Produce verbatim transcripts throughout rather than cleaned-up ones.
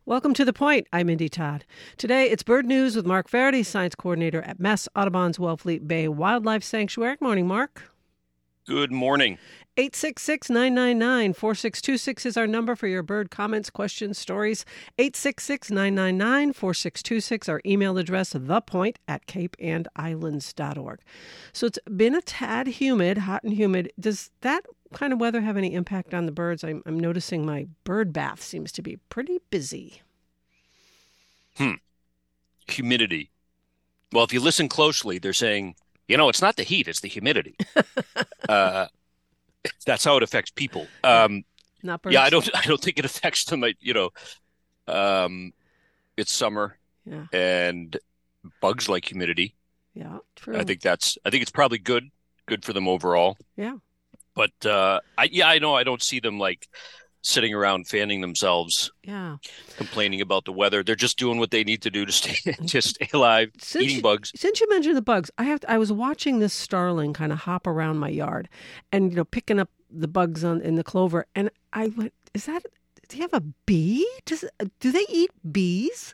Welcome to The Point. I'm Mindy Todd. Today, it's Bird News with Mark Faraday, Science Coordinator at Mass Audubon's Wellfleet Bay Wildlife Sanctuary. Good morning, Mark. Good morning. eight six six, nine nine nine, four six two six is our number for your bird comments, questions, stories. eight six six, nine nine nine, four six two six. Our email address, thepoint at cape and islands dot org. So it's been a tad humid, hot and humid. Does that kind of weather have any impact on the birds? I'm, I'm noticing my bird bath seems to be pretty busy. Hmm. Humidity. Well, if you listen closely, they're saying, you know, it's not the heat, it's the humidity. uh, that's how it affects people. Um, Not birds. yeah, I don't I don't think it affects them. You know, um, it's summer Yeah. and bugs like humidity. Yeah, true. I think that's I think it's probably good, good for them overall. Yeah. But uh, I yeah, I know I don't see them like sitting around fanning themselves, Yeah. complaining about the weather. They're just doing what they need to do to stay just stay alive, Since eating you, bugs. Since you mentioned the bugs, I have to, I was watching this starling kind of hop around my yard, and you know, picking up the bugs on in the clover, and I went, "Is that? Does he have a bee? Does do they eat bees?"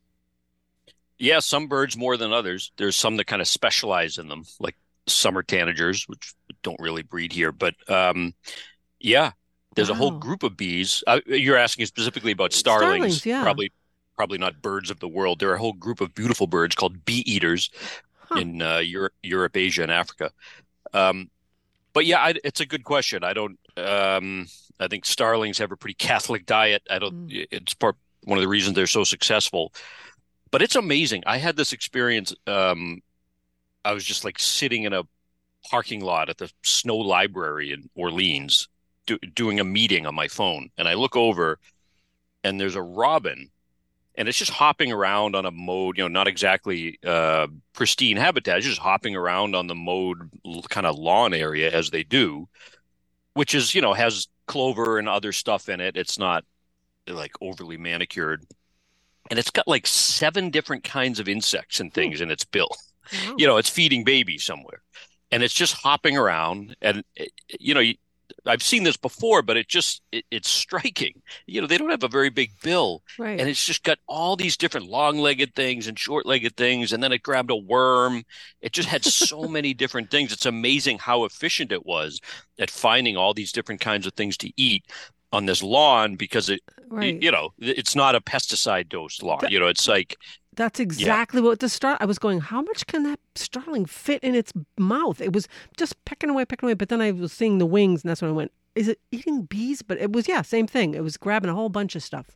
Yeah, some birds more than others. There's some that kind of specialize in them, like summer tanagers, which don't really breed here. But um, yeah, there's a whole Wow. group of bees. Uh, you're asking specifically about starlings, Starlings, yeah. probably probably not birds of the world. There are a whole group of beautiful birds called bee eaters Huh. in uh, Europe, Europe, Asia, and Africa. Um, but yeah, I, it's a good question. I don't. Um, I think starlings have a pretty Catholic diet. I don't. Mm. It's part one of the reasons they're so successful. But it's amazing. I had this experience. Um, I was just like sitting in a parking lot at the Snow Library in Orleans, do, doing a meeting on my phone, and I look over, and there's a robin, and it's just hopping around on a mowed, you know, not exactly uh, pristine habitat. It's just hopping around on the mowed kind of lawn area as they do, which is, you know, has clover and other stuff in it. It's not like overly manicured. And it's got like seven different kinds of insects and things in its bill. Wow. You know, it's feeding babies somewhere. And it's just hopping around. And, you know, I've seen this before, but it just, it, it's striking. You know, they don't have a very big bill. Right. And it's just got all these different long-legged things and short-legged things. And then it grabbed a worm. It just had so many different things. It's amazing how efficient it was at finding all these different kinds of things to eat on this lawn, because it, Right. you know, it's not a pesticide dosed lawn. That- you know, it's like, That's exactly what the star. I was going, how much can that starling fit in its mouth? It was just pecking away, pecking away. But then I was seeing the wings, and that's when I went, is it eating bees? But it was, yeah, same thing. It was grabbing a whole bunch of stuff.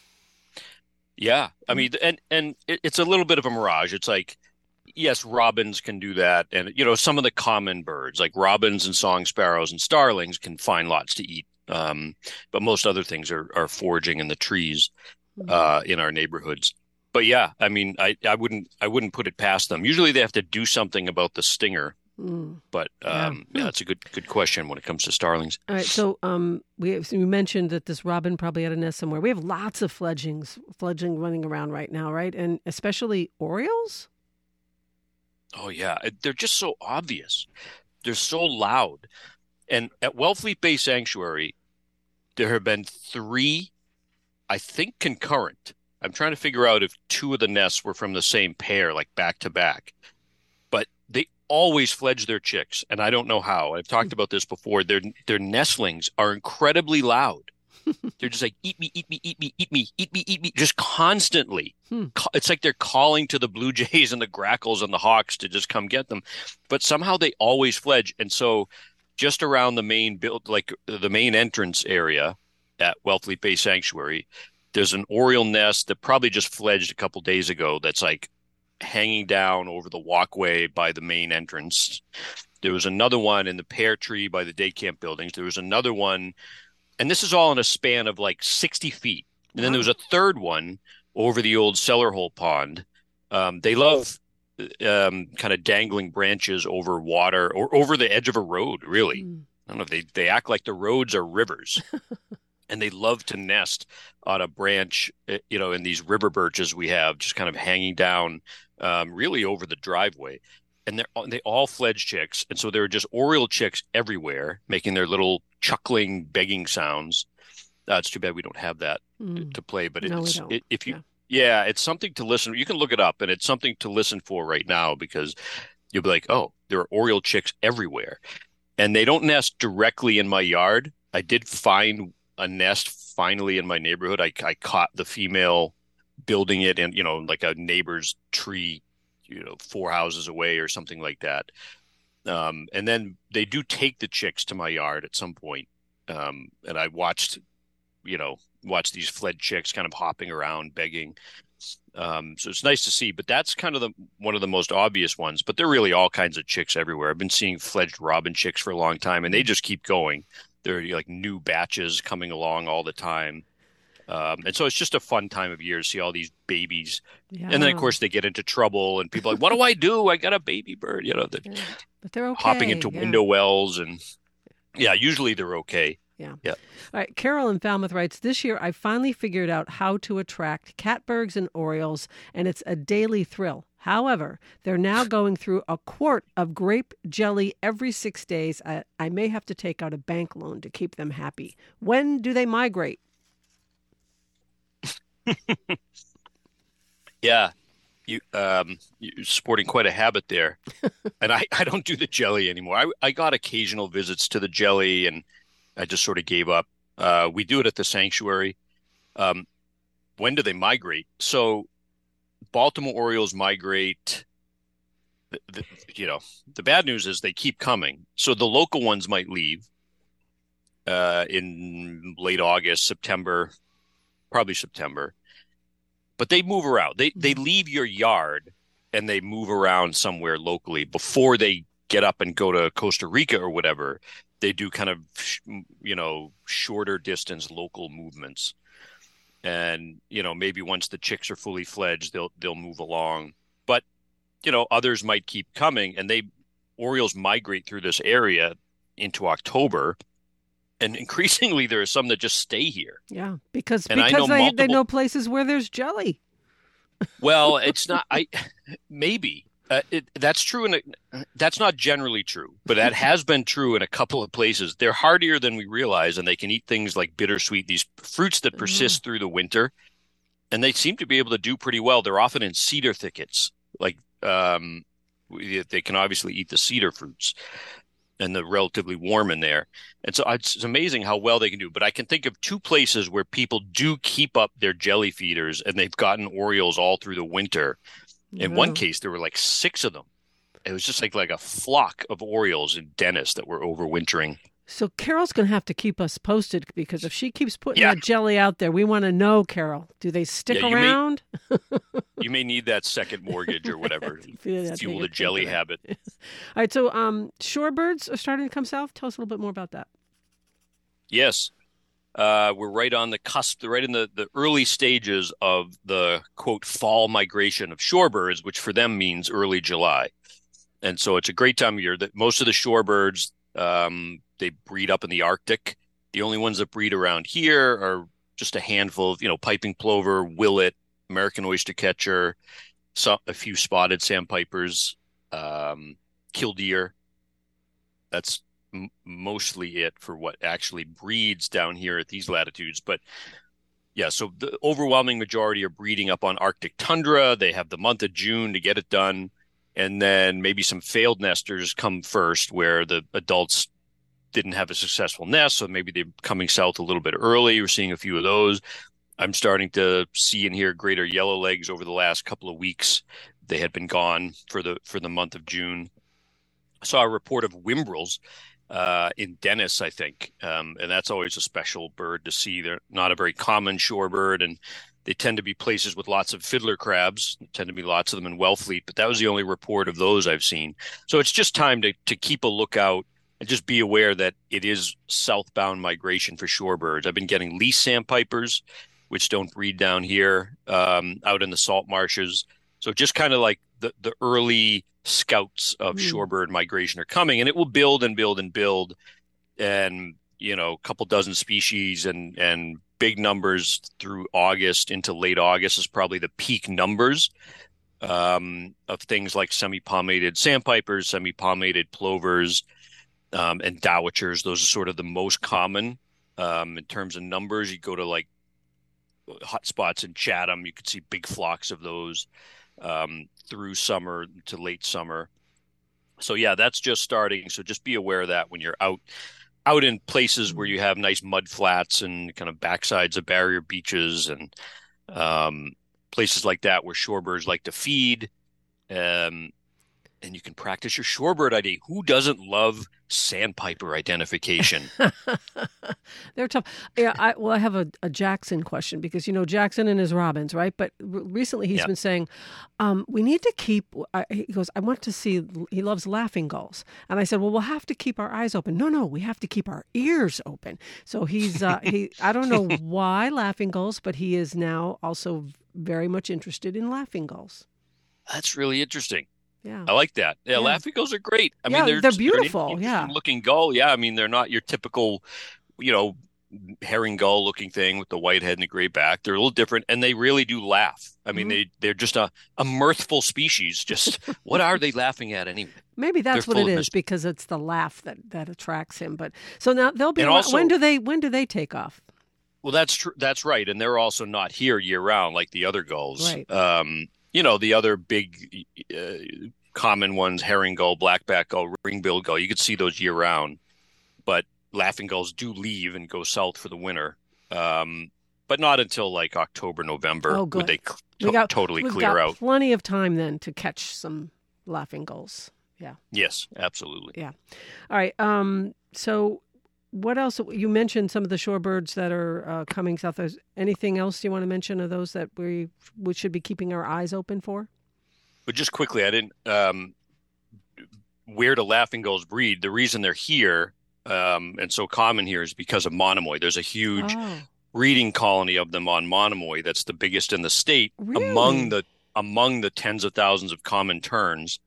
yeah, I mean, and and it, it's a little bit of a mirage. It's like, yes, robins can do that, and you know, some of the common birds like robins and song sparrows and starlings can find lots to eat. Um, but most other things are are foraging in the trees uh, in our neighborhoods. But yeah, I mean, I, I wouldn't I wouldn't put it past them. Usually they have to do something about the stinger. Mm. But um, Yeah. yeah, it's a good good question when it comes to starlings. All right, so um, we so you mentioned that this robin probably had a nest somewhere. We have lots of fledglings, fledgling running around right now, right? And especially orioles. Oh yeah, they're just so obvious. They're so loud. And at Wellfleet Bay Sanctuary, there have been three, I think, concurrent. I'm trying to figure out if two of the nests were from the same pair, like back to back. But they always fledge their chicks, and I don't know how. I've talked about this before. Their their nestlings are incredibly loud. They're just like, eat me, eat me, eat me, eat me, eat me, eat me, just constantly. Hmm. It's like they're calling to the blue jays and the grackles and the hawks to just come get them. But somehow they always fledge. And so just around the main build, like the main entrance area at Wellfleet Bay Sanctuary, there's an oriole nest that probably just fledged a couple days ago that's like hanging down over the walkway by the main entrance. There was another one in the pear tree by the day camp buildings. There was another one, and this is all in a span of like sixty feet. And then there was a third one over the old cellar hole pond. Um, they love um, kind of dangling branches over water or over the edge of a road, really. Mm. I don't know if they, they act like the roads are rivers. And they love to nest on a branch, you know, in these river birches we have, just kind of hanging down um, really over the driveway. And they're they all fledge chicks. And so there are just oriole chicks everywhere making their little chuckling, begging sounds. Uh, it's too bad we don't have that to, Mm. to play, but No, we it's don't. it, if you Yeah. yeah, it's something to listen. You can look it up, and it's something to listen for right now because you'll be like, oh, there are Oriole chicks everywhere, and they don't nest directly in my yard. I did find a nest finally in my neighborhood. I I caught the female building it in, you know, like a neighbor's tree, you know, four houses away or something like that. Um, and then they do take the chicks to my yard at some point. Um, and I watched, you know, watched these fled chicks kind of hopping around, begging. Um, so it's nice to see, but that's kind of the one of the most obvious ones. But there are really all kinds of chicks everywhere. I've been seeing fledged robin chicks for a long time, and they just keep going. There are like new batches coming along all the time. Um, and so it's just a fun time of year to see all these babies. Yeah. And then, of course, they get into trouble, and people are like, what do I do? I got a baby bird, you know, the, Yeah. But they're okay. hopping into yeah. window wells. And yeah, usually they're okay. Yeah. Yeah. All right. Carol in Falmouth writes, this year I finally figured out how to attract catbirds and orioles, and it's a daily thrill. However, they're now going through a quart of grape jelly every six days. I, I may have to take out a bank loan to keep them happy. When do they migrate? Yeah. You, um, you're sporting quite a habit there. And I, I don't do the jelly anymore. I, I got occasional visits to the jelly, and I just sort of gave up. Uh, we do it at the sanctuary. Um, when do they migrate? So Baltimore Orioles migrate. The, the, you know, the bad news is they keep coming. So the local ones might leave uh, in late August, September, probably September. But they move around. They they leave your yard and they move around somewhere locally before they get up and go to Costa Rica or whatever. They do kind of, you know, shorter distance local movements. And, you know, maybe once the chicks are fully fledged, they'll they'll move along. But, you know, others might keep coming, and they Orioles migrate through this area into October. And increasingly, there are some that just stay here. Yeah, because And I because know they, multiple- they know places where there's jelly. Well, it's not. I maybe uh, it, that's true, and that's not generally true, but that has been true in a couple of places. They're hardier than we realize, and they can eat things like bittersweet, these fruits that persist through the winter, and they seem to be able to do pretty well. They're often in cedar thickets, like um, they can obviously eat the cedar fruits. And they're relatively warm in there. And so it's, it's amazing how well they can do. But I can think of two places where people do keep up their jelly feeders, and they've gotten Orioles all through the winter. In Wow. one case, there were like six of them. It was just like, like a flock of Orioles in Dennis that were overwintering. So Carol's going to have to keep us posted, because if she keeps putting Yeah. that jelly out there, we want to know, Carol. Do they stick Yeah, you may- around? You may need that second mortgage or whatever to Feel that fuel thing the of jelly thinking. habit. All right, so um, shorebirds are starting to come south. Tell us a little bit more about that. Yes. Uh, we're right on the cusp, right in the, the early stages of the, quote, fall migration of shorebirds, which for them means early July. And so it's a great time of year. That most of the shorebirds, um, they breed up in the Arctic. The only ones that breed around here are just a handful of, you know, piping plover, willet, American oystercatcher, some, a few spotted sandpipers, um, killdeer. That's m- mostly it for what actually breeds down here at these latitudes. But yeah, so the overwhelming majority are breeding up on Arctic tundra. They have the month of June to get it done. And then maybe some failed nesters come first, where the adults didn't have a successful nest. So maybe they're coming south a little bit early. We're seeing a few of those. I'm starting to see and hear greater yellowlegs over the last couple of weeks. They had been gone for the for the month of June. I saw a report of whimbrels uh, in Dennis, I think, um, and that's always a special bird to see. They're not a very common shorebird, and they tend to be places with lots of fiddler crabs. There tend to be lots of them in Wellfleet, but that was the only report of those I've seen. So it's just time to to keep a lookout and just be aware that it is southbound migration for shorebirds. I've been getting least sandpipers, which don't breed down here, um, out in the salt marshes. So just kind of like the, the early scouts of Mm. shorebird migration are coming, and it will build and build and build. And, you know, a couple dozen species and, and big numbers through August into late August is probably the peak numbers um, of things like semi-palmated sandpipers, semi-palmated plovers, um, and dowitchers. Those are sort of the most common Um, in terms of numbers, you go to like hot spots in Chatham, you could see big flocks of those um, through summer to late summer. So yeah, that's just starting. So just be aware of that when you're out out in places where you have nice mud flats and kind of backsides of barrier beaches and um, places like that where shorebirds like to feed. Um, and you can practice your shorebird I D. Who doesn't love sandpiper identification? They're tough. Yeah, I, well, I have a, a Jackson question because, you know, Jackson and his robins, right? But r- recently he's Yeah. been saying, um, we need to keep, I, he goes, I want to see, he loves laughing gulls. And I said, well, we'll have to keep our eyes open. No, no, we have to keep our ears open. So he's, uh, he, I don't know why laughing gulls, but he is now also very much interested in laughing gulls. That's really interesting. Yeah. I like that. Yeah, Yeah. laughing gulls are great. I Yeah, mean, they're they're an beautiful, in- yeah. interesting looking gull. Yeah, I mean, they're not your typical, you know, herring gull looking thing with the white head and the gray back. They're a little different, and they really do laugh. I mean, Mhm. they they're just a, a mirthful species. Just what are they laughing at anyway? Maybe that's They're what full it of is mystery. because it's the laugh that, that attracts him. But so now they'll be And around- also- when do they when do they take off? Well, that's true. That's right. And they're also not here year round like the other gulls. Right. Um, you know, the other big uh, common ones, herring gull, blackback gull, ring-billed gull, you could see those year round. But laughing gulls do leave and go south for the winter. Um, but not until like October, November Oh, would good. they We to- got- totally We've clear got out. plenty of time then to catch some laughing gulls. Yeah. Yes, absolutely. All right. Um, so what else? You mentioned some of the shorebirds that are uh, coming south. Is anything else you want to mention of those that we, we should be keeping our eyes open for? But just quickly, I didn't um, where do laughing gulls breed? The reason they're here um, and so common here is because of Monomoy. There's a huge Oh, breeding colony of them on Monomoy that's the biggest in the state Really? among the among the tens of thousands of common terns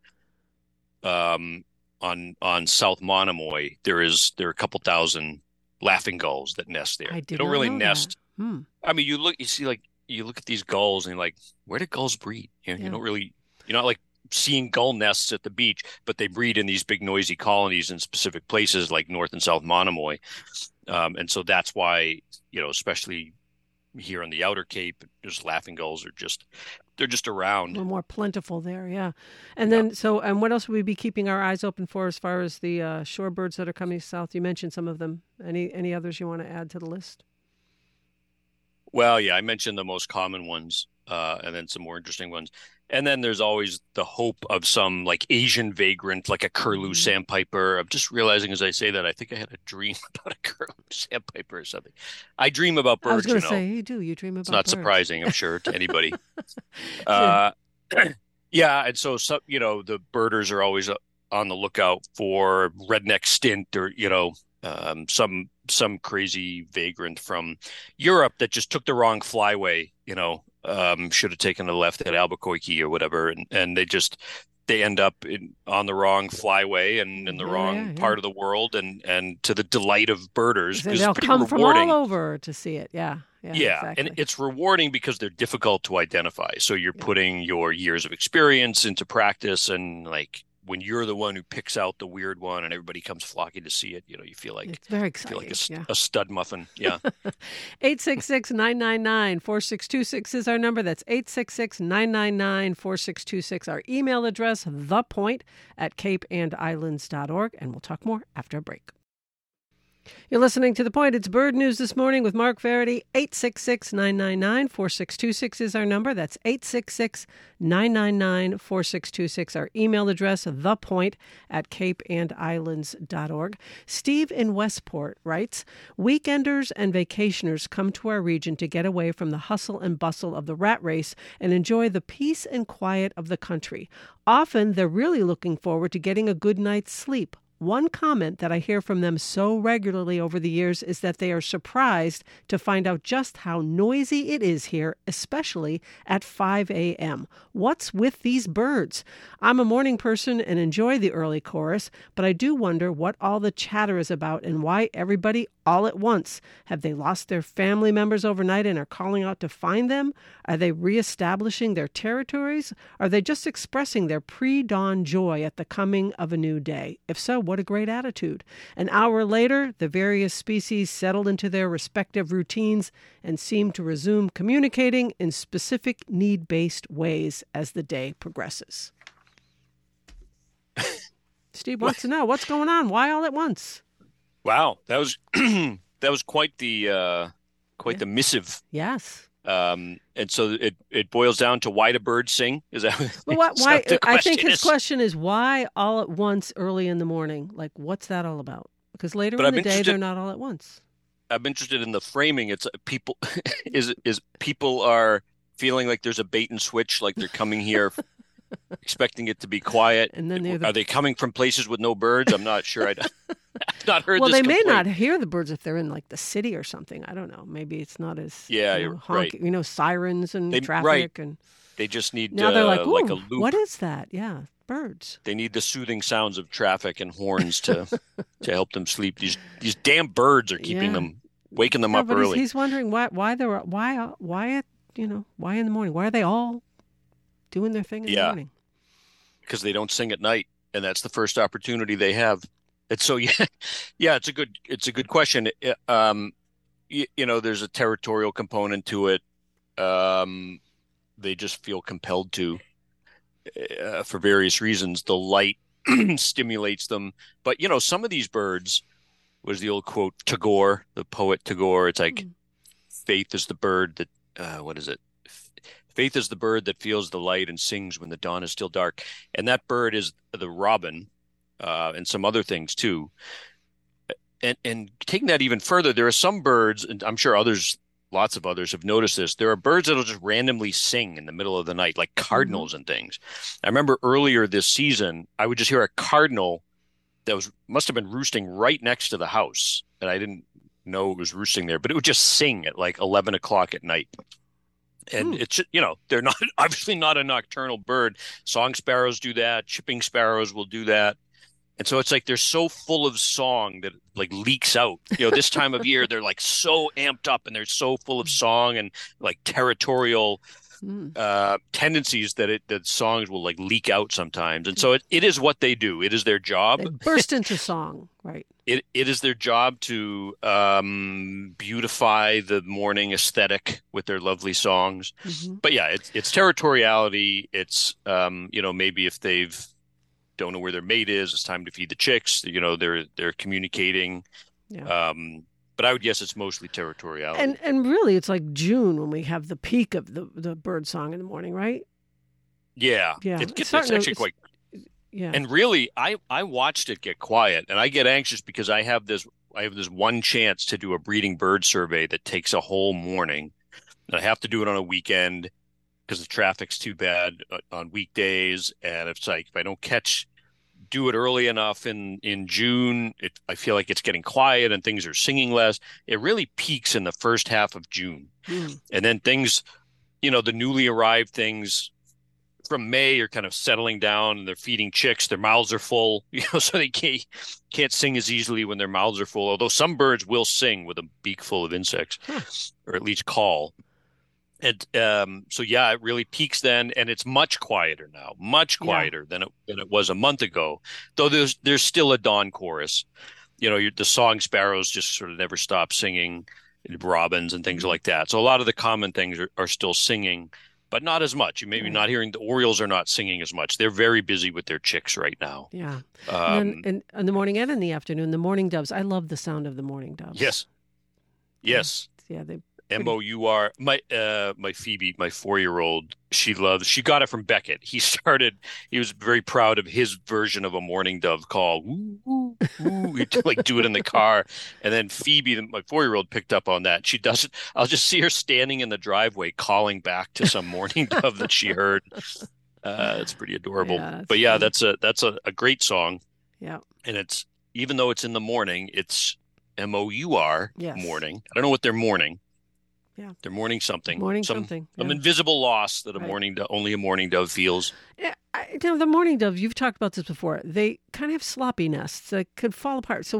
um, on on South Monomoy. There is there are a couple thousand laughing gulls that nest there. I They did don't not really know nest. that. Hmm. I mean, you look, you see, like you look at these gulls, and you're like, where do gulls breed? You know, Yeah. you don't really, you're not like seeing gull nests at the beach, but they breed in these big noisy colonies in specific places like North and South Monomoy, um, and so that's why, you know, especially here on the Outer Cape, just laughing gulls are just they're just A around. little more plentiful there, yeah. And Yeah. then, so, and what else would we be keeping our eyes open for as far as the uh, shorebirds that are coming south? You mentioned some of them. Any any others you want to add to the list? Well, yeah, I mentioned the most common ones, uh, and then some more interesting ones. And then there's always the hope of some like Asian vagrant, like a curlew Mhm. sandpiper. I'm just realizing as I say that, I think I had a dream about a curlew sandpiper or something. I dream about I was birds, going you to know. say, you do. You dream about It's not birds. surprising, I'm sure, to anybody. Uh, yeah, and so some, you know, the birders are always uh, on the lookout for redneck stint or, you know, um, some some crazy vagrant from Europe that just took the wrong flyway, you know, um, should have taken the left at Albuquerque or whatever, and and they just they end up in, on the wrong flyway and in the Yeah, wrong yeah, yeah. part of the world, and and to the delight of birders, So because they'll it's pretty come from rewarding. all over to see it. Yeah. Yeah. Yeah, exactly. and it's rewarding because they're difficult to identify. So you're Yeah. putting your years of experience into practice, and like when you're the one who picks out the weird one and everybody comes flocking to see it, you know, you feel like It's very feel like a, exciting. st- Yeah. a stud muffin. Yeah. eight six six, nine nine nine, four six two six is our number. That's eight six six, nine nine nine, four six two six. Our email address, thepoint at cape and islands dot org. And we'll talk more after a break. You're listening to The Point. It's Bird News This Morning with Mark Verity. eight six six, nine nine nine, four six two six is our number. That's eight six six, nine nine nine, four six two six. Our email address, thepoint at cape and islands dot org. Steve in Westport writes, weekenders and vacationers come to our region to get away from the hustle and bustle of the rat race and enjoy the peace and quiet of the country. Often they're really looking forward to getting a good night's sleep. One comment that I hear from them so regularly over the years is that they are surprised to find out just how noisy it is here, especially at five a.m. What's with these birds? I'm a morning person and enjoy the early chorus, but I do wonder what all the chatter is about and why everybody all at once? Have they lost their family members overnight and are calling out to find them? Are they reestablishing their territories? Are they just expressing their pre-dawn joy at the coming of a new day? If so, what a great attitude. An hour later, the various species settled into their respective routines and seemed to resume communicating in specific need-based ways as the day progresses. Steve wants to know, what's going on? Why all at once? Wow, that was that was quite the uh, quite Yeah. the missive. Yes. Um, and so it, it boils down to why do birds sing? Is that, Well, what, is why? that the I think question his is? question is why all at once early in the morning? Like, what's that all about? Because later But in I'm the day, interested- they're not all at once. I'm interested in the framing. It's uh, people is is people are feeling like there's a bait and switch, like they're coming here expecting it to be quiet. And then they're the- Are they coming from places with no birds? I'm not sure. I'd, I've not heard Well, this they may complaint. not hear the birds if they're in like the city or something. I don't know. Maybe it's not as Yeah, you know, you're honky, right. you know, sirens and They- traffic right. and They just need now uh, they're like, like a "Ooh, loop. what is that?" Yeah, birds. They need the soothing sounds of traffic and horns to to help them sleep. These these damn birds are keeping Yeah. them, waking them No, up but he's, early. he's wondering why why they're why why at you know why in the morning? Why are they all doing their thing in the Yeah. morning? Because they don't sing at night, and that's the first opportunity they have. And so, yeah, yeah, it's a good, it's a good question. It- um, you, you know, there's a territorial component to it. Um, they just feel compelled to, uh, for various reasons. The light stimulates them, but you know, some of these birds was the old quote Tagore, the poet Tagore. It's like, Hmm. faith is the bird that, uh, what is it? Faith is the bird that feels the light and sings when the dawn is still dark. And that bird is the robin, uh, and some other things too. And and taking that even further, there are some birds, and I'm sure others, lots of others have noticed this. There are birds that'll just randomly sing in the middle of the night, like cardinals and things. I remember earlier this season, I would just hear a cardinal that was must have been roosting right next to the house, and I didn't know it was roosting there, but it would just sing at like eleven o'clock at night. And Hmm. it's, you know, they're not obviously not a nocturnal bird. Song sparrows do that. Chipping sparrows will do that. And so it's like they're so full of song that like leaks out. You know, this time of year, they're like so amped up and they're so full of song and like territorial Hmm. uh, tendencies that it that songs will like leak out sometimes. And so it, it is what they do. It is their job. They burst into song, right? It it is their job to um, beautify the morning aesthetic with their lovely songs. Hmm. But yeah, it's it's territoriality. It's um, you know, maybe if they've don't know where their mate is, it's time to feed the chicks. You know, they're they're communicating. Yeah. Um, but I would guess it's mostly territoriality. And and really, it's like June when we have the peak of the, the bird song in the morning, right? yeah, Yeah, it it's gets, it's starting to- actually it's- quite. Yeah. And really, I I watched it get quiet, and I get anxious because I have this I have this one chance to do a breeding bird survey that takes a whole morning, and I have to do it on a weekend because the traffic's too bad uh, on weekdays, and it's like if I don't catch do it early enough in in June, it, I feel like it's getting quiet and things are singing less. It really peaks in the first half of June, Hmm. and then things, you know, the newly arrived things from May are kind of settling down and they're feeding chicks. Their mouths are full, you know, so they can't can't sing as easily when their mouths are full. Although some birds will sing with a beak full of insects, Huh. or at least call. And um, so yeah, it really peaks then, and it's much quieter now, much Yeah. quieter than it than it was a month ago. Though there's there's still a dawn chorus. You know, you the song sparrows just sort of never stop singing, robins and things Mhm. like that. So a lot of the common things are, are still singing, but not as much. You may be Right. not hearing the orioles are not singing as much. They're very busy with their chicks right now. Yeah. Um, and then in, in the morning and in the afternoon, the mourning doves. I love the sound of the mourning doves. yes, yes. Yeah. They. M O U R. My uh my Phoebe, my four year old, she loves. She got it from Beckett. He started. He was very proud of his version of a mourning dove call. Woo, woo, woo. He'd like do it in the car, and then Phoebe, my four year old, picked up on that. She does it. I'll just see her standing in the driveway calling back to some mourning dove that she heard. Uh, it's pretty adorable. Yeah, it's but yeah, funny. that's a that's a, a great song, Yeah. and it's even though it's in the morning, it's M O U R Yes. morning. I don't know what they're mourning. Yeah. They're mourning something. Mourning some, something. Some yeah. invisible loss that a Right. morning do- only a mourning dove feels. Yeah, I, you know, the mourning dove, you've talked about this before. They kind of have sloppy nests that could fall apart. So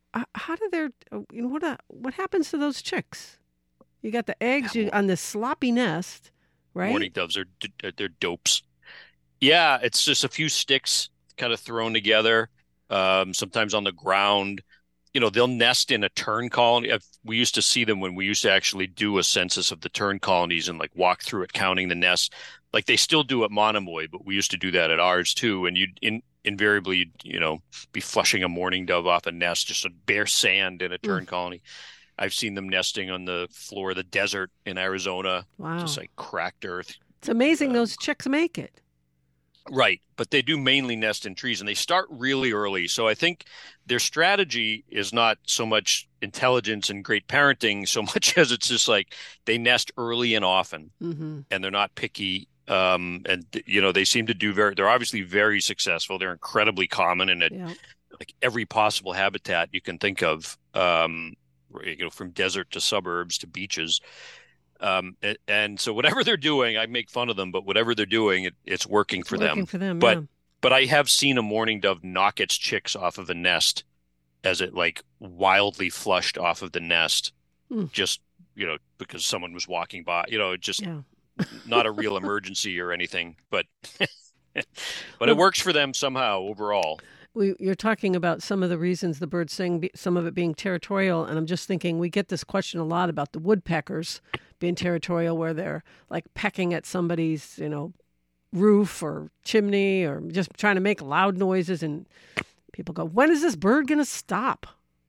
uh, how do their you know what uh, what happens to those chicks? You got the eggs you, on this sloppy nest, right? Mourning doves are they're dopes. Yeah, it's just a few sticks kind of thrown together, um, sometimes on the ground. You know, they'll nest in a tern colony. We used to see them when we used to actually do a census of the tern colonies and like walk through it, counting the nests. Like they still do at Monomoy, but we used to do that at ours too. And you'd in, invariably, you'd, you know, be flushing a mourning dove off a nest, just a bare sand in a tern mm. colony. I've seen them nesting on the floor of the desert in Arizona. Wow. Just like cracked earth. It's amazing uh, those chicks make it. Right. But they do mainly nest in trees and they start really early. So I think their strategy is not so much intelligence and great parenting so much as it's just like they nest early and often mm-hmm. and they're not picky. Um, and, you know, they seem to do very, they're obviously very successful. They're incredibly common in it, yeah. like every possible habitat you can think of, um, you know, from desert to suburbs to beaches. Um, and, and so whatever they're doing, I make fun of them, but whatever they're doing, it, it's working for it's working them. For them but, yeah. but I have seen a mourning dove knock its chicks off of a nest as it like wildly flushed off of the nest, mm. just, you know, because someone was walking by, you know, just yeah. not a real emergency or anything, but, but well, it works for them somehow overall. We, you're talking about some of the reasons the birds sing, some of it being territorial. And I'm just thinking we get this question a lot about the woodpeckers being territorial, where they're like pecking at somebody's, you know, roof or chimney or just trying to make loud noises. And people go, when is this bird going to stop?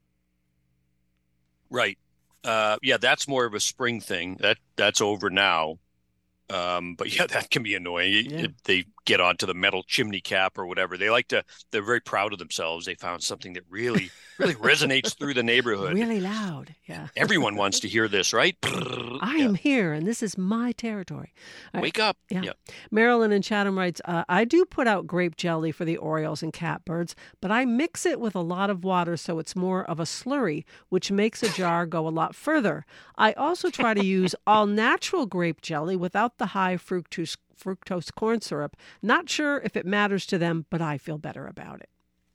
Right. Uh, yeah, that's more of a spring thing. That that's over now. Um, but yeah, that can be annoying. Yeah. They get onto the metal chimney cap or whatever. They like to, they're very proud of themselves. They found something that really, really resonates through the neighborhood. Really loud. Yeah. Everyone wants to hear this, right? I yeah. am here and this is my territory. Right. Wake up. Yeah. yeah. Marilyn in Chatham writes, uh, I do put out grape jelly for the orioles and catbirds, but I mix it with a lot of water so it's more of a slurry, which makes a jar go a lot further. I also try to use all natural grape jelly without the high fructose fructose corn syrup. Not sure if it matters to them, but I feel better about it.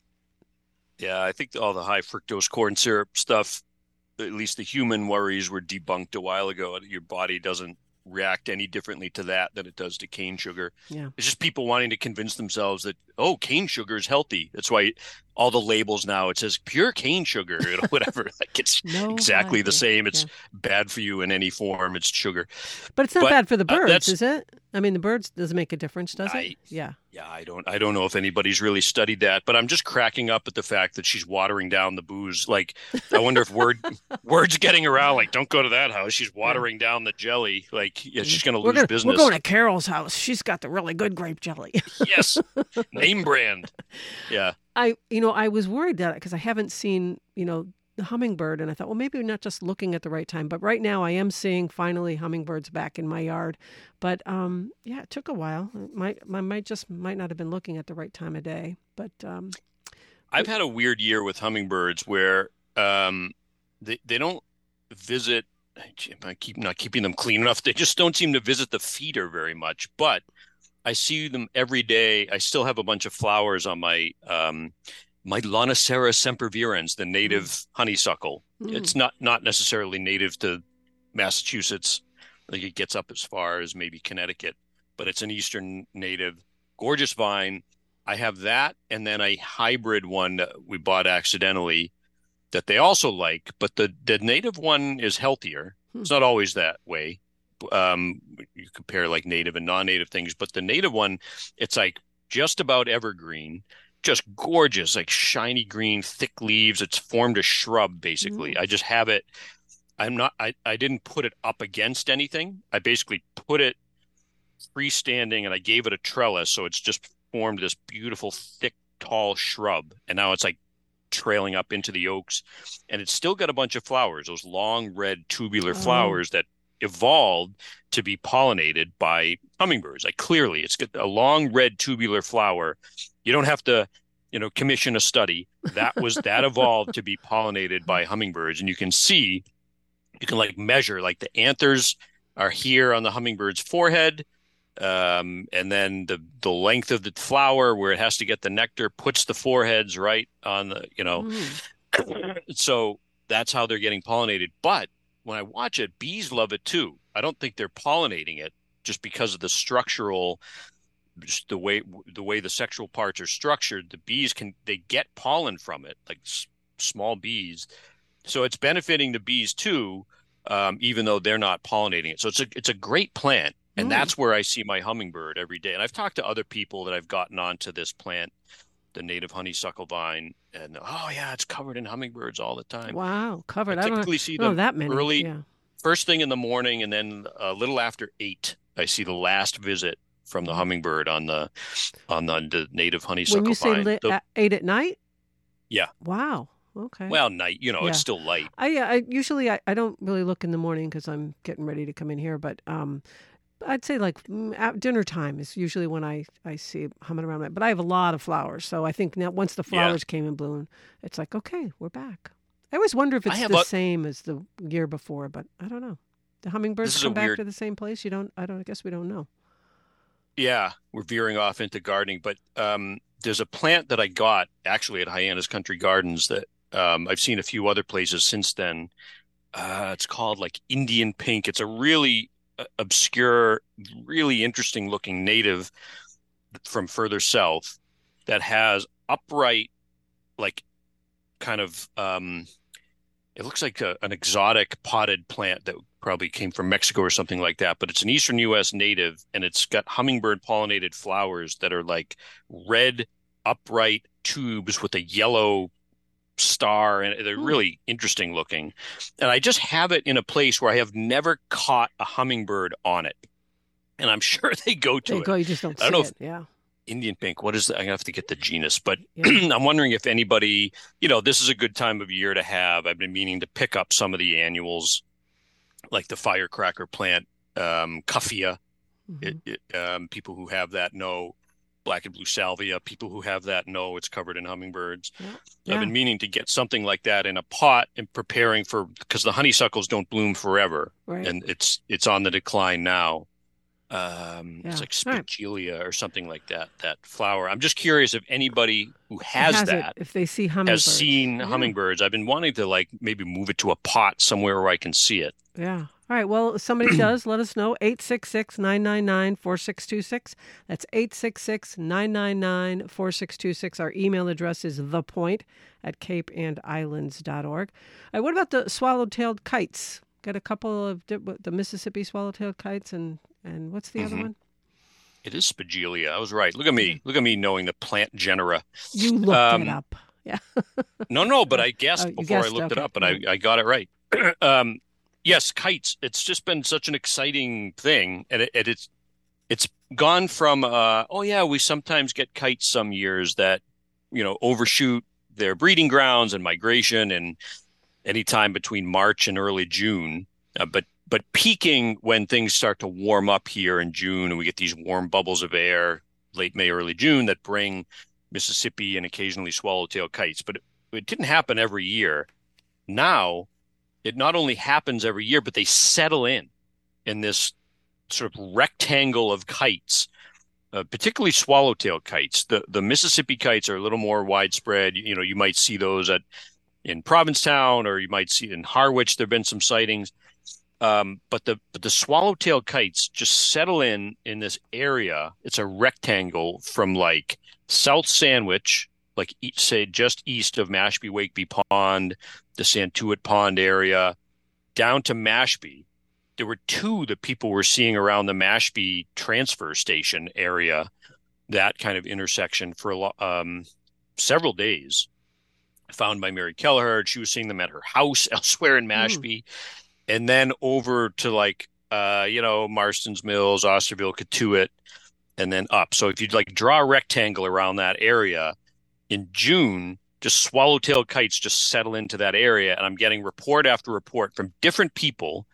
Yeah, I think all the high fructose corn syrup stuff, at least the human worries, were debunked a while ago. Your body doesn't react any differently to that than it does to cane sugar. Yeah. It's just people wanting to convince themselves that, oh, cane sugar is healthy. That's why all the labels now, it says pure cane sugar, you know, whatever. Like it's no exactly idea. The same. It's yeah. bad for you in any form. It's sugar. But it's not but, bad for the birds, uh, is it? I mean, the birds doesn't make a difference, does I, it? Yeah. Yeah, I don't I don't know if anybody's really studied that, but I'm just cracking up at the fact that she's watering down the booze. Like, I wonder if word word's getting around, like, don't go to that house. She's watering yeah. down the jelly. Like, yeah, she's going to lose gonna, business. We're going to Carol's house. She's got the really good grape jelly. Yes. Name brand. Yeah. I, you know, I was worried that because I haven't seen, you know, the hummingbird, and I thought, well, maybe we're not just looking at the right time. But right now I am seeing finally hummingbirds back in my yard. But um, yeah, it took a while. It might, I might just might not have been looking at the right time of day. But um, I've had a weird year with hummingbirds where um, they they don't visit. I keep not keeping them clean enough. They just don't seem to visit the feeder very much. But I see them every day. I still have a bunch of flowers on my um, my Lonicera sempervirens, the native mm. honeysuckle. Mm. It's not not necessarily native to Massachusetts. Like it gets up as far as maybe Connecticut, but it's an eastern native, gorgeous vine. I have that, and then a hybrid one that we bought accidentally that they also like, but the, the native one is healthier. Hmm. It's not always that way. Um, you compare like native and non-native things, but the native one, it's like just about evergreen, just gorgeous, like shiny green, thick leaves. It's formed a shrub, basically. Mm. I just have it. I'm not, I, I didn't put it up against anything. I basically put it freestanding and I gave it a trellis. So it's just formed this beautiful, thick, tall shrub. And now it's like trailing up into the oaks, and it's still got a bunch of flowers, those long red tubular oh. flowers that evolved to be pollinated by hummingbirds. Like clearly it's got a long red tubular flower. You don't have to, you know, commission a study. That was, that evolved to be pollinated by hummingbirds. And you can see, you can like measure, like the anthers are here on the hummingbird's forehead. Um, and then the, the length of the flower where it has to get the nectar puts the foreheads right on the, you know, mm. So that's how they're getting pollinated. But when I watch it, bees love it too. I don't think they're pollinating it just because of the structural, just the way the way the sexual parts are structured. The bees can they get pollen from it, like s- small bees. So it's benefiting the bees too, um, even though they're not pollinating it. So it's a it's a great plant, and Mm. that's where I see my hummingbird every day. And I've talked to other people that I've gotten onto this plant, the native honeysuckle vine, and oh yeah, it's covered in hummingbirds all the time. Wow, I covered. I don't know, typically see I don't know them that many. early, Yeah. first thing in the morning, and then a little after eight. I see the last visit from the Mhm. hummingbird on the on the, the native When you honeysuckle say vine. lit The, at eight at night, yeah, wow. Okay. well, night, you know, it's Yeah. still light. I, I usually I, I don't really look in the morning because I'm getting ready to come in here, but um, I'd say like mm, at dinner time is usually when I, I see humming around. It. But I have a lot of flowers, so I think now once the Yeah, flowers came in bloom, it's like okay, we're back. I always wonder if I it's have the a. same as the year before, but I don't know. The hummingbirds This is a come back weird. to the same place. You don't. I don't. I guess we don't know. Yeah, we're veering off into gardening, but um, there's a plant that I got actually at Hyannis Country Gardens that um, I've seen a few other places since then. Uh, it's called like Indian pink. It's a really uh, obscure, really interesting looking native from further south that has upright, like kind of, um, it looks like a, an exotic potted plant that probably came from Mexico or something like that, but it's an Eastern U S native and it's got hummingbird pollinated flowers that are like red, upright tubes with a yellow star, and they're Hmm. really interesting looking. And I just have it in a place where I have never caught a hummingbird on it. And I'm sure they go There to you it. go. You just don't I don't see know if it. Yeah. Indian pink, what is that? I have to get the genus, but Yeah. I'm wondering if anybody, you know, this is a good time of year to have. I've been meaning to pick up some of the annuals, like the firecracker plant, um, Cuffia. It, Hmm. it, um, people who have that know black and blue salvia. People who have that know it's covered in hummingbirds. Yeah. I've Yeah. been meaning to get something like that in a pot and preparing for because the honeysuckles don't bloom forever, Right. and it's it's on the decline now. Um, it's Yeah. like All right. spigelia or something like that, that flower. I'm just curious if anybody who has Has it that if they see has hummingbirds? seen Yeah. hummingbirds. I've been wanting to like maybe move it to a pot somewhere where I can see it. Yeah. All right. Well, if somebody does, let us know. eight six six, nine nine nine, four six two six. That's eight six six, nine nine nine, four six two six. Our email address is thepoint at cape and islands dot org. All right, what about the swallow-tailed kites? Got a couple of di- the Mississippi swallow-tailed kites and, and what's the other Hmm. one? It is spigelia. I was right. Look at Yeah. me. Look at me knowing the plant genera. You looked it Um, up. Yeah. no, no, but Oh, I oh, guessed you before I guessed. looked it Okay. up, and All I, right. I got it right. um, yes, kites. It's just been such an exciting thing, and it, it, it's it's gone from uh, oh yeah, we sometimes get kites some years that you know overshoot their breeding grounds and migration, and anytime between March and early June. Uh, but but peaking when things start to warm up here in June, and we get these warm bubbles of air late May, early June that bring Mississippi and occasionally swallowtail kites. But it, it didn't happen every year. Now it not only happens every year, but they settle in in this sort of rectangle of kites, uh, particularly swallowtail kites. The the Mississippi kites are a little more widespread. You know, you might see those at in Provincetown, or you might see in Harwich. There've been some sightings, um, but the but the swallowtail kites just settle in in this area. It's a rectangle from like South Sandwich, like say just east of Mashpee Wakeby Pond, the Santuit Pond area, down to Mashpee. There were two that people were seeing around the Mashpee transfer station area, that kind of intersection for um, several days. Found by Mary Kelleher. She was seeing them at her house elsewhere in Mm. Mashpee, and then over to like uh, you know, Marston's Mills, Osterville, Cotuit, and then up. So if you'd like draw a rectangle around that area in June, just swallowtail kites just settle into that area, and I'm getting report after report from different people.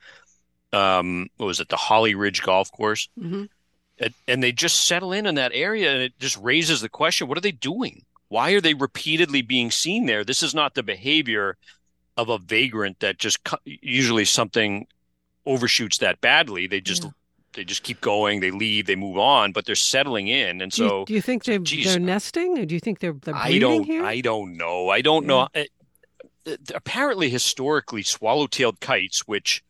Um, what was it, the Holly Ridge Golf Course? Hmm. And, and they just settle in in that area, and it just raises the question: what are they doing? Why are they repeatedly being seen there? This is not the behavior of a vagrant that just usually something overshoots that badly. They just Yeah. they just keep going, they leave, they move on, but they're settling in. And Do you so, do you think it's like, they geez, they're nesting, or do you think they're they're I breeding don't here? I don't know. I don't Yeah. know. apparently historically swallow-tailed kites, which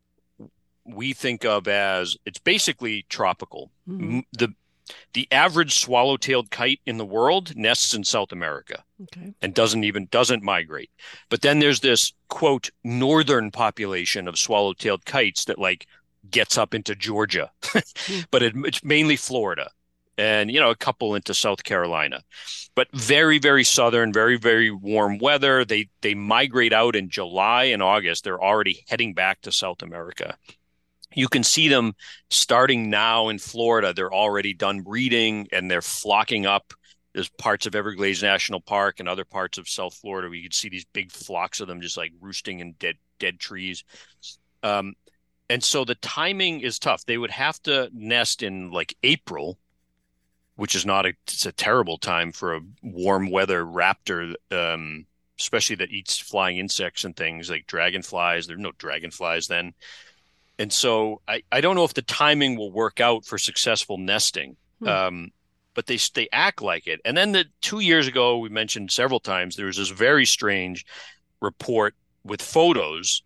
we think of as it's basically tropical. Mm-hmm. The the average swallow-tailed kite in the world nests in South America. Okay. And doesn't even doesn't migrate. But then there's this quote northern population of swallow-tailed kites that like gets up into Georgia, but it, it's mainly Florida, and you know a couple into South Carolina. But very very southern, very very warm weather. They they migrate out in July and August. They're already heading back to South America. You can see them starting now in Florida. They're already done breeding and they're flocking up. There's parts of Everglades National Park and other parts of South Florida where you can see these big flocks of them just like roosting in dead dead trees. Um, and so the timing is tough. They would have to nest in like April, which is not a it's a terrible time for a warm weather raptor, um, especially that eats flying insects and things like dragonflies. There's no dragonflies then. And so I, I don't know if the timing will work out for successful nesting, hmm. um, but they they act like it. And then the two years ago, we mentioned several times, there was this very strange report with photos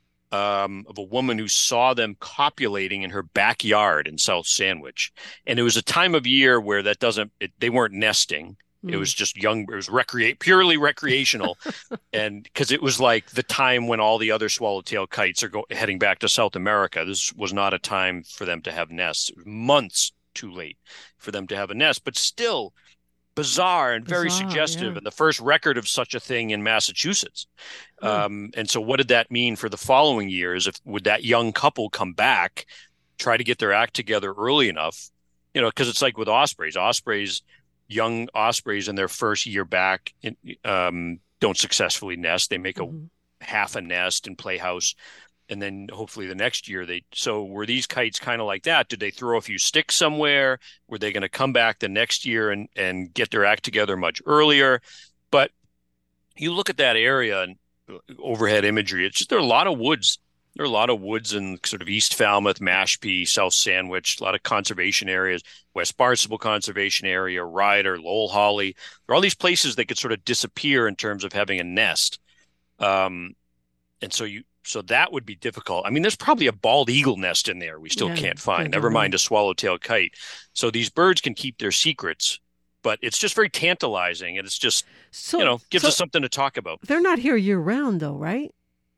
um, of a woman who saw them copulating in her backyard in South Sandwich. And it was a time of year where that doesn't it, they weren't nesting. It was just young. It was recreate purely recreational, and because it was like the time when all the other swallowtail kites are go, heading back to South America. This was not a time for them to have nests. It was months too late for them to have a nest, but still bizarre and very bizarre, suggestive. Yeah. And the first record of such a thing in Massachusetts. Hmm. Um, and so, what did that mean for the following years? If would that young couple come back, try to get their act together early enough? You know, because it's like with ospreys. Ospreys. Young ospreys in their first year back in, um, don't successfully nest. They make a mm-hmm. half a nest and playhouse, and then hopefully the next year they. So were these kites kind of like that? Did they throw a few sticks somewhere? Were they going to come back the next year and and get their act together much earlier? But you look at that area and overhead imagery. It's just there are a lot of woods. There are a lot of woods in sort of East Falmouth, Mashpee, South Sandwich, a lot of conservation areas, West Barnstable Conservation Area, Ryder, Lowell Holly. There are all these places that could sort of disappear in terms of having a nest. Um, and so you, so that would be difficult. I mean, there's probably a bald eagle nest in there we still yeah, can't find, never mind a swallowtail kite. So these birds can keep their secrets, but it's just very tantalizing. And it's just, so, you know, gives so us something to talk about. They're not here year round though, right?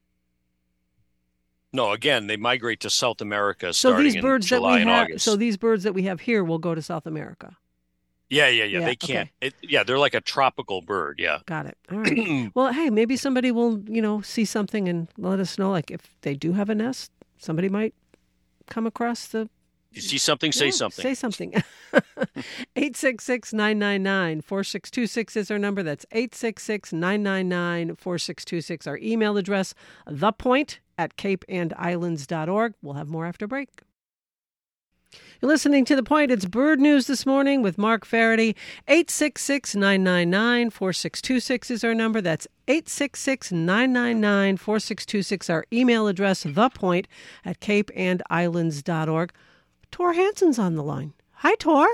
No, again, they migrate to South America so starting these birds in July that we and have, August. So these birds that we have here will go to South America. Yeah, yeah, yeah. yeah they can't. Okay. It, yeah, they're like a tropical bird. Yeah. Got it. All right. Well, hey, maybe somebody will, you know, see something and let us know. Like if they do have a nest, somebody might come across the. You see something, say yeah, something. Say something. eight six six, nine nine nine, four six two six is our number. That's eight six six, nine nine nine, four six two six. Our email address, thepoint at cape and islands dot org. We'll have more after break. You're listening to The Point. It's Bird News this morning with Mark Faraday. eight six six, nine nine nine, four six two six is our number. That's eight six six, nine nine nine, four six two six. Our email address, thepoint at cape and islands dot org. Tor Hansen's on the line. Hi, Tor.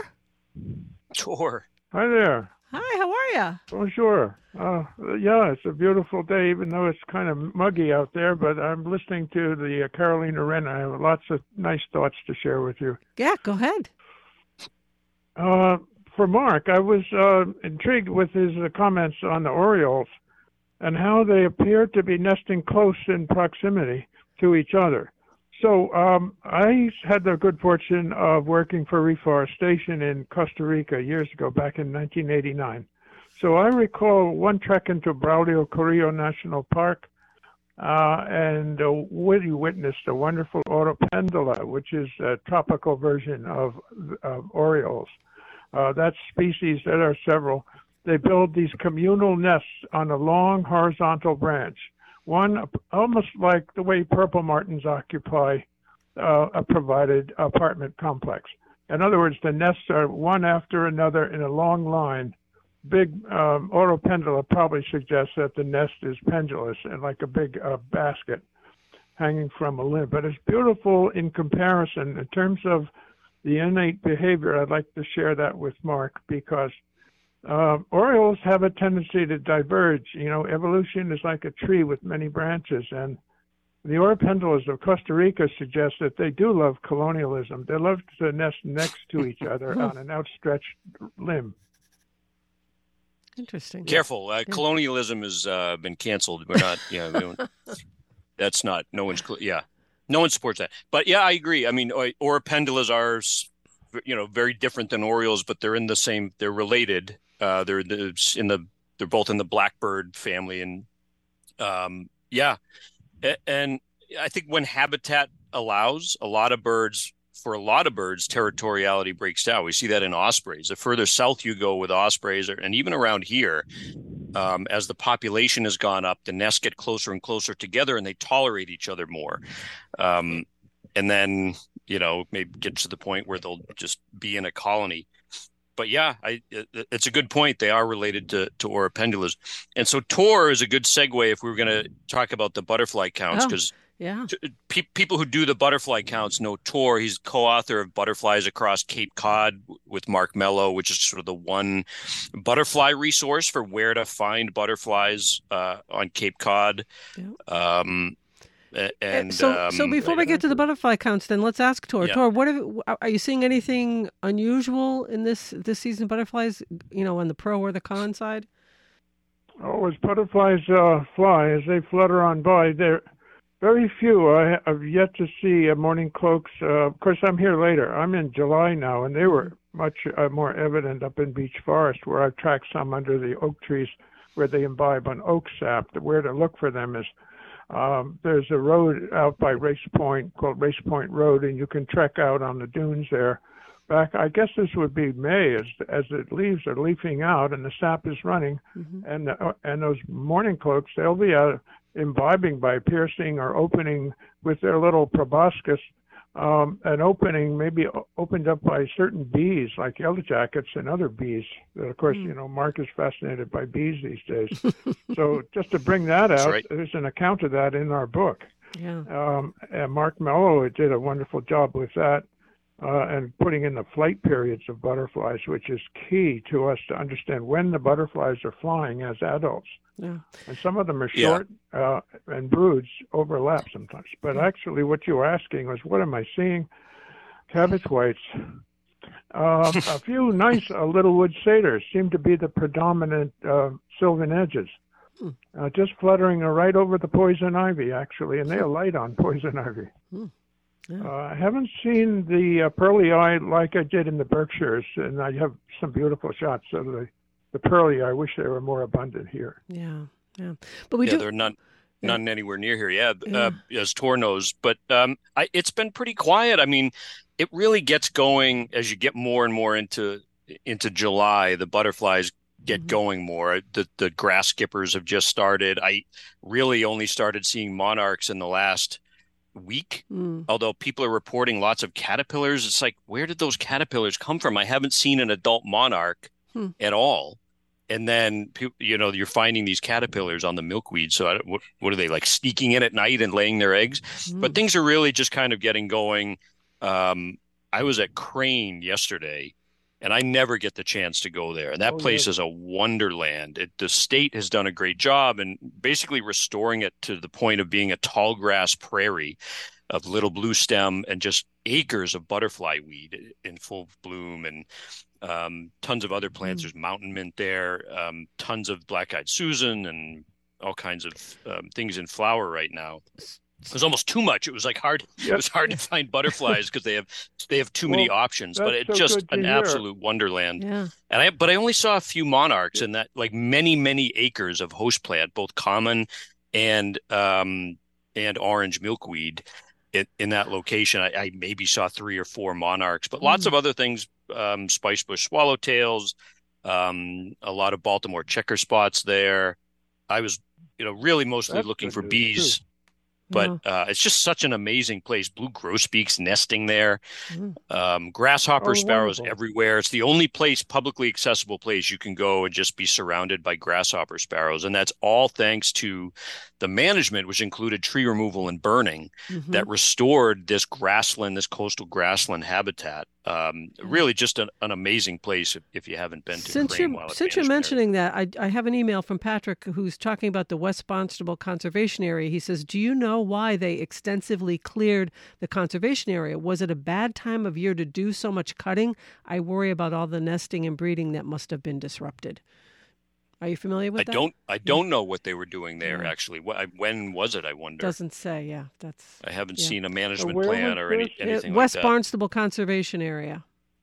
Tor. Hi there. Hi, how are you? Oh, sure. Uh, yeah, it's a beautiful day, even though it's kind of muggy out there, but I'm listening to the uh, Carolina Wren. I have lots of nice thoughts to share with you. Yeah, go ahead. Uh, for Mark, I was uh, intrigued with his uh, comments on the orioles and how they appear to be nesting close in proximity to each other. So um, I had the good fortune of working for reforestation in Costa Rica years ago, back in nineteen eighty-nine. So I recall one trek into Braulio Carrillo National Park, uh, and uh, we witnessed a wonderful Oropendula, which is a tropical version of, of orioles. Uh, that species, there are several. They build these communal nests on a long horizontal branch. One almost like the way purple martins occupy uh, a provided apartment complex. In other words, the nests are one after another in a long line. Big um, Oropendula probably suggests that the nest is pendulous and like a big uh, basket hanging from a limb. But it's beautiful in comparison. In terms of the innate behavior, I'd like to share that with Mark because Uh, orioles have a tendency to diverge. You know, evolution is like a tree with many branches, and the Oropendulas of Costa Rica suggest that they do love colonialism. They love to nest next to each other on an outstretched limb. Interesting. Careful, uh, Yeah. colonialism has uh, been canceled. We're not, yeah, we don't, that's not, no one's, yeah, no one supports that. But yeah, I agree. I mean, Oropendulas are, you know, very different than Orioles, but they're in the same, they're related. Uh, they're in the, they're both in the blackbird family. And um, yeah, and I think when habitat allows, a lot of birds, for a lot of birds, territoriality breaks down. We see that in ospreys. The further south you go with ospreys, and even around here, um, as the population has gone up, the nests get closer and closer together, and they tolerate each other more. Um, and then, you know, maybe get to the point where they'll just be in a colony. But yeah, I, it's a good point. They are related to, to Oropendulas. And so Tor is a good segue if we were going to talk about the butterfly counts, because Oh, yeah. Pe- people who do the butterfly counts know Tor. He's co-author of Butterflies Across Cape Cod with Mark Mello, which is sort of the one butterfly resource for where to find butterflies uh, on Cape Cod. Yeah. Um, and so, um, so before we get to the butterfly counts, then let's ask Tor. Yeah. Tor, what have, are you seeing anything unusual in this this season butterflies? You know, on the pro or the con side? Oh, as butterflies uh, fly, as they flutter on by, they're very few. I have yet to see uh, morning cloaks. Uh, of course, I'm here later. I'm in July now, and they were much uh, more evident up in Beach Forest, where I've tracked some under the oak trees where they imbibe on oak sap. Where to look for them is um, there's a road out by Race Point called Race Point Road, and you can trek out on the dunes there. Back, I guess this would be May, as as the leaves are leafing out and the sap is running, Mm-hmm. and uh, and those morning cloaks, they'll be uh, imbibing by piercing or opening with their little proboscis, um, an opening maybe o- opened up by certain bees like yellow jackets and other bees. Of course, Mm. you know, Mark is fascinated by bees these days. So just to bring that That's out, right. there's an account of that in our book. Yeah. Um, and Mark Mello did a wonderful job with that. Uh, and putting in the flight periods of butterflies, which is key to us to understand when the butterflies are flying as adults. Yeah. And some of them are Yeah. short, uh, and broods overlap sometimes. But actually, what you were asking was, what am I seeing? Cabbage whites. Um, a few nice uh, little wood satyrs seem to be the predominant uh, sylvan edges. Hmm. Uh, just fluttering right over the poison ivy, actually, and they alight on poison ivy. Hmm. Yeah. Uh, I haven't seen the uh, pearly eye like I did in the Berkshires, and I have some beautiful shots of the, the pearly eye. I wish they were more abundant here. Yeah. Yeah. But we yeah, do. they're none, Yeah. none anywhere near here. Yeah, Yeah. Uh, as Tor knows. But um, I, it's been pretty quiet. I mean, it really gets going as you get more and more into into July. The butterflies get Mhm. going more. The the grass skippers have just started. I really only started seeing monarchs in the last week. Mm. Although people are reporting lots of caterpillars, it's like, where did those caterpillars come from? I haven't seen an adult monarch Hmm. at all. And then, pe- you know, you're finding these caterpillars on the milkweed. So I don't, what, what are they, like sneaking in at night and laying their eggs? Mm. But things are really just kind of getting going. Um, I was at Crane yesterday, and I never get the chance to go there. And that Oh, place yes. is a wonderland. It, the state has done a great job in basically restoring it to the point of being a tall grass prairie of little blue stem and just acres of butterfly weed in full bloom, and um, tons of other plants. Mm. There's mountain mint there, um, tons of black-eyed Susan, and all kinds of um, things in flower right now. It was almost too much. It was like hard. It Yep. was hard to find butterflies because they have they have too many Well, options. But that's it's so just good to an hear. absolute wonderland. Yeah. And I but I only saw a few monarchs in that, like many many acres of host plant, both common and um and orange milkweed in, in that location. I, I maybe saw three or four monarchs, but lots Mm. of other things. Um, spicebush swallowtails, um, a lot of Baltimore checker spots there. I was, you know, really mostly That's looking good for news, bees. too. But uh, it's just such an amazing place. Blue grosbeaks nesting there. Mm. Um, grasshopper Oh, sparrows wonderful. everywhere. It's the only place, publicly accessible place you can go and just be surrounded by grasshopper sparrows. And that's all thanks to the management, which included tree removal and burning, Mhm. that restored this grassland, this coastal grassland habitat. Um, really just an, an amazing place if, if you haven't been to since Crane you're, Wildlife Since you're Management mentioning that, I, I have an email from Patrick who's talking about the West Barnstable Conservation Area. He says, do you know why they extensively cleared the conservation area? Was it a bad time of year to do so much cutting? I worry about all the nesting and breeding that must have been disrupted. Are you familiar with I that? don't. I don't know what they were doing there. Yeah. Actually, when was it? I wonder. Doesn't say. Yeah, that's. I haven't yeah. seen a management where plan was or any, this? anything Uh, West like that. Barnstable Conservation Area.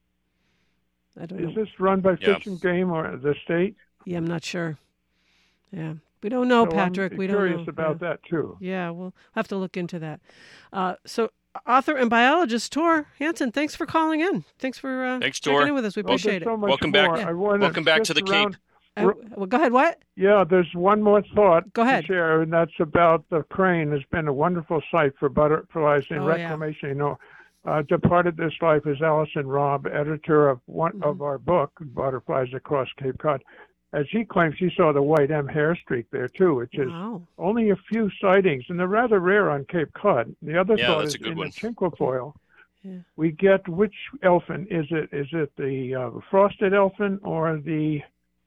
I don't Is know. this run by Yeah. Fish and Game or the state? Yeah, I'm not sure. Yeah, we don't know, So Patrick. I'm we don't curious know. about yeah. that too. Yeah, we'll have to look into that. Uh, so, author and biologist Tor Hansen, thanks for calling in. Thanks for uh, Thanks, checking Tor. in with us. We Well, appreciate there's so it. much Welcome more. back. I wanna Welcome back to just the around- Cape. Uh, well, go ahead. What? Yeah, there's one more thought Go ahead. to share, and that's about the crane. Has been a wonderful site for butterflies in Oh, yeah. reclamation. You know, uh, departed this life is Allison Robb, editor of one Mm-hmm. of our book, Butterflies Across Cape Cod. As she claims, she saw the white M hair streak there too, which is Wow. only a few sightings, and they're rather rare on Cape Cod. The other Yeah, thought that's is a good in one. the cinquefoil. Yeah. We get which elfin is it? Is it the uh, frosted elfin or the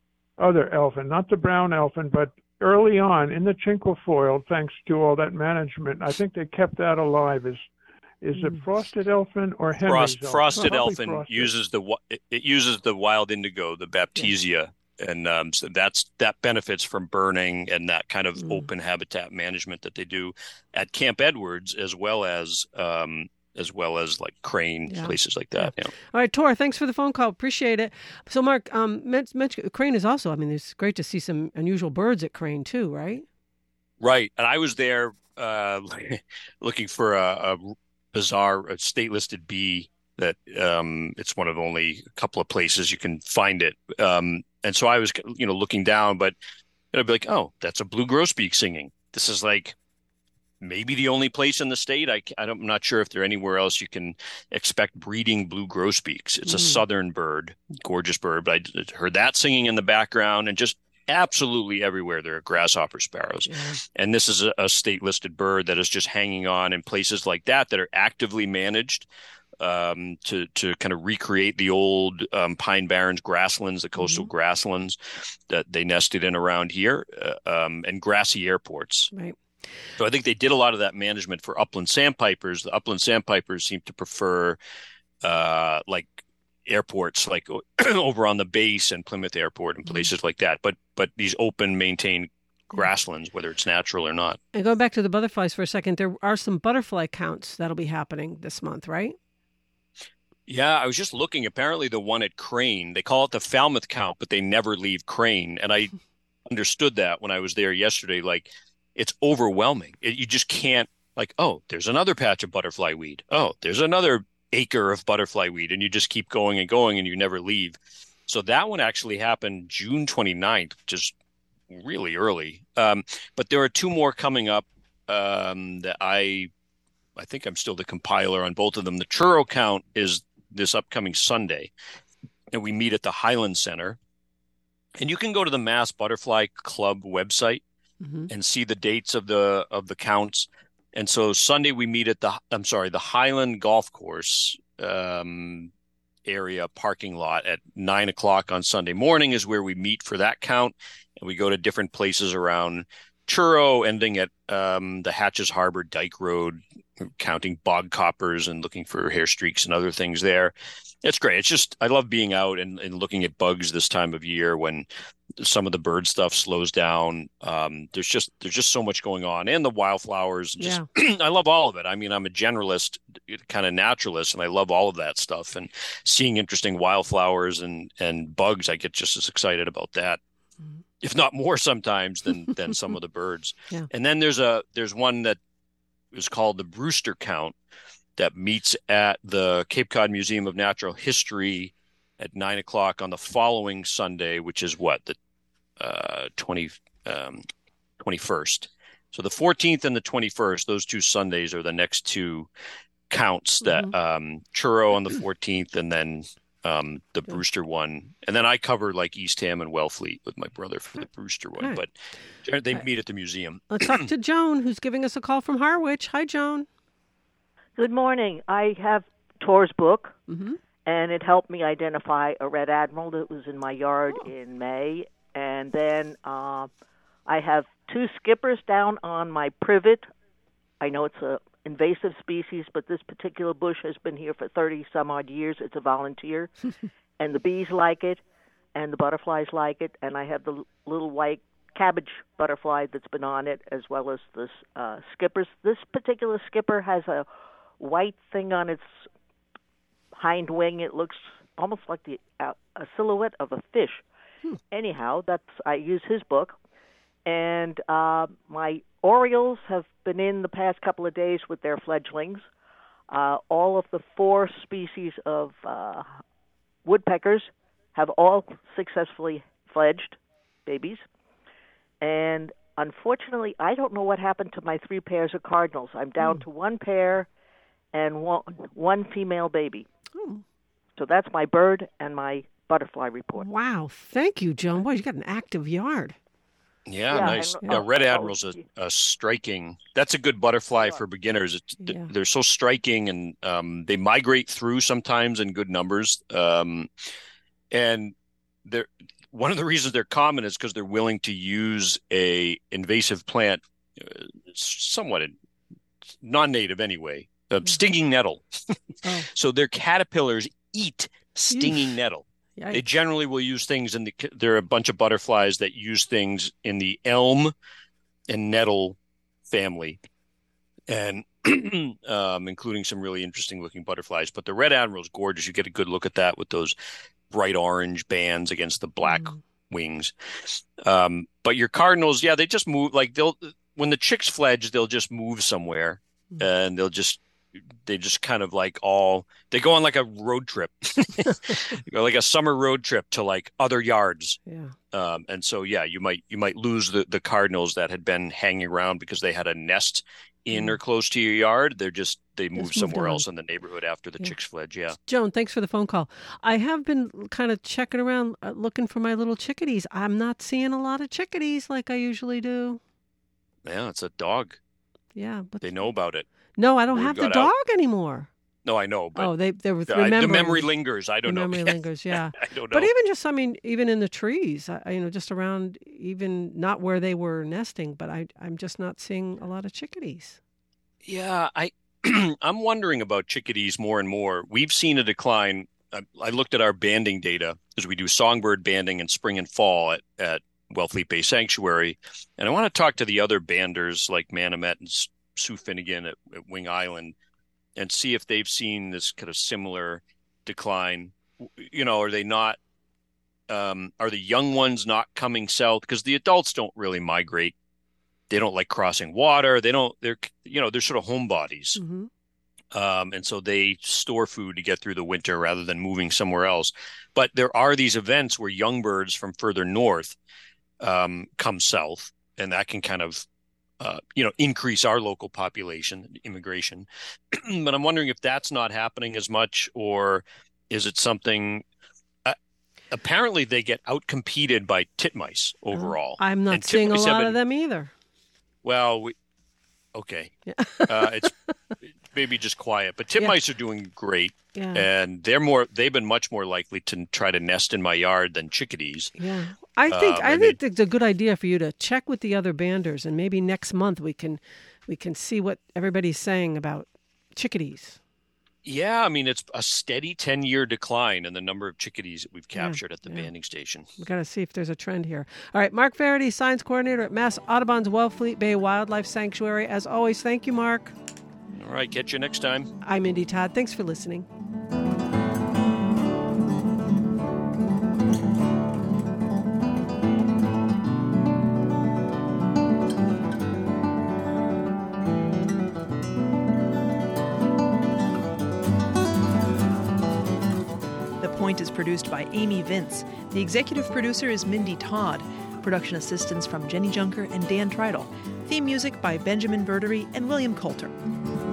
other elfin? Not the brown elfin, but early on in the cinquefoil, thanks to all that management, I think they kept that alive. Is is it Mm. frosted elfin or Henry's Frost, elfin? frosted Probably elfin frosted. uses the wi- it, it uses the wild indigo, the baptisia, and um, so that's that benefits from burning and that kind of Mm. open habitat management that they do at Camp Edwards, as well as um, as well as like Crane, Yeah. places like that. Yeah. All right, Tor, thanks for the phone call. Appreciate it. So, Mark, um, men- mention, Crane is also, I mean, it's great to see some unusual birds at Crane, too, right? Right. And I was there uh, looking for a, a bizarre a state-listed bee that um, it's one of only a couple of places you can find it. Um, and so I was, you know, looking down, but I'd be like, oh, that's a blue grosbeak singing. This is like maybe the only place in the state. I, I don't, I'm not sure if there anywhere else you can expect breeding blue grosbeaks. It's a Mm. southern bird, gorgeous bird, but I heard that singing in the background, and just absolutely everywhere there are grasshopper sparrows. Yeah. And this is a, a state listed bird that is just hanging on in places like that that are actively managed um, to to kind of recreate the old um, Pine Barrens grasslands, the coastal Mhm. grasslands that they nested in around here, uh, um, and grassy airports. Right. So I think they did a lot of that management for upland sandpipers. The upland sandpipers seem to prefer uh, like airports, like over on the base and Plymouth Airport and places like that. But but these open, maintained grasslands, whether it's natural or not. And going back to the butterflies for a second, there are some butterfly counts that'll be happening this month, right? Yeah, I was just looking. Apparently, the one at Crane, they call it the Falmouth count, but they never leave Crane. And I understood that when I was there yesterday. Like, it's overwhelming. It, you just can't, like, oh, there's another patch of butterfly weed. Oh, there's another acre of butterfly weed. And you just keep going and going and you never leave. So that one actually happened June twenty-ninth, which is really early. Um, but there are two more coming up um, that I, I think I'm still the compiler on both of them. The churro count is this upcoming Sunday, and we meet at the Highland Center. And you can go to the Mass Butterfly Club website Mm-hmm. and see the dates of the of the counts. And so Sunday we meet at the I'm sorry the Highland Golf Course um, area parking lot at nine o'clock on Sunday morning is where we meet for that count, and we go to different places around Churro, ending at um, the Hatches Harbor Dyke Road, counting bog coppers and looking for hair streaks and other things there. It's great. It's just, I love being out and, and looking at bugs this time of year when some of the bird stuff slows down. Um, there's just, there's just so much going on, and the wildflowers. Just, Yeah. I love all of it. I mean, I'm a generalist, kind of naturalist, and I love all of that stuff, and seeing interesting wildflowers and, and bugs. I get just as excited about that, Mhm. if not more sometimes than, than some of the birds. Yeah. And then there's a, there's one that is called the Brewster Count that meets at the Cape Cod Museum of Natural History at nine o'clock on the following Sunday, which is what, the uh, twenty, um, twenty-first. So the fourteenth and the twenty-first, those two Sundays are the next two counts that Mhm. um, Churro on the fourteenth, and then um, the Brewster one. And then I cover like Eastham and Wellfleet with my brother for the Brewster one. Right. But they Right. meet at the museum. Let's talk to Joan, who's giving us a call from Harwich. Hi, Joan. Good morning. I have Tor's book, Mm-hmm. and it helped me identify a red admiral that was in my yard oh. in May. And then uh, I have two skippers down on my privet. I know it's a invasive species, but this particular bush has been here for thirty some odd years. It's a volunteer, and the bees like it, and the butterflies like it, and I have the little white cabbage butterfly that's been on it, as well as the uh, skippers. This particular skipper has a white thing on its hind wing. It looks almost like the uh, a silhouette of a fish. Hmm. Anyhow, that's I use his book, and uh, my orioles have been in the past couple of days with their fledglings. Uh, all of the four species of uh, woodpeckers have all successfully fledged babies. And unfortunately, I don't know what happened to my three pairs of cardinals. I'm down mm. to one pair and one, one female baby. Mm. So that's my bird and my butterfly report. Wow. Thank you, Joan. Boy, you got an active yard. Yeah, yeah nice. And, yeah, Red Admiral's a, a striking. That's a good butterfly yeah. for beginners. It's, yeah. They're so striking, and um, they migrate through sometimes in good numbers. Um, and they're one of the reasons they're common is because they're willing to use a invasive plant, uh, somewhat non-native anyway, uh, stinging nettle. oh. So their caterpillars eat stinging Eesh. nettle. Yikes. They generally will use things in the, there are a bunch of butterflies that use things in the elm and nettle family, and um, including some really interesting looking butterflies. But the Red Admiral is gorgeous. You get a good look at that with those bright orange bands against the black mm. wings. Um, but your cardinals, yeah, they just move like they'll, when the chicks fledge, they'll just move somewhere mm. and they'll just, they just kind of like all, they go on like a road trip, like a summer road trip to like other yards. Yeah. Um, and so, yeah, you might, you might lose the, the cardinals that had been hanging around because they had a nest in mm. or close to your yard. They're just, they move somewhere else in the neighborhood after the yeah. chicks fledge. Yeah. Joan, thanks for the phone call. I have been kind of checking around uh, looking for my little chickadees. I'm not seeing a lot of chickadees like I usually do. Yeah, it's a dog. Yeah. But they know about it. No, I don't Word have the dog out. anymore. No, I know. But oh, they they were the, remembering. the memory lingers. I don't the know. memory lingers, yeah. I don't know. But even just, I mean, even in the trees, I, you know, just around, even not where they were nesting, but I, I'm just not seeing a lot of chickadees. Yeah, I, I'm wondering about chickadees more and more. We've seen a decline. I, I looked at our banding data because we do songbird banding in spring and fall at, at Wellfleet Bay Sanctuary. And I want to talk to the other banders like Manomet and Sue Finnegan at, at Wing Island and see if they've seen this kind of similar decline. You know, are they not, um, are the young ones not coming south? Because the adults don't really migrate. They don't like crossing water. They don't, they're, you know, they're sort of homebodies. Mm-hmm. Um, and so they store food to get through the winter rather than moving somewhere else. But there are these events where young birds from further north um, come south, and that can kind of, uh, you know, increase our local population, immigration. But I'm wondering if that's not happening as much, or is it something... Uh, apparently they get outcompeted by titmice overall. Uh, I'm not and seeing a lot been, of them either. Well, we, okay. Yeah. uh, it's maybe just quiet, but titmice yeah. are doing great, yeah. and they're more. They've been much more likely to try to nest in my yard than chickadees. Yeah, I think um, I think they, it's a good idea for you to check with the other banders, and maybe next month we can we can see what everybody's saying about chickadees. Yeah, I mean, it's a steady ten-year decline in the number of chickadees that we've captured yeah, at the yeah. banding station. We've got to see if there's a trend here. All right, Mark Faraday, Science Coordinator at Mass Audubon's Wellfleet Bay Wildlife Sanctuary. As always, thank you, Mark. All right, catch you next time. I'm Indy Todd. Thanks for listening. Point is produced by Amy Vince. The executive producer is Mindy Todd. Production assistance from Jenny Junker and Dan Treidel. Theme music by Benjamin Verdery and William Coulter.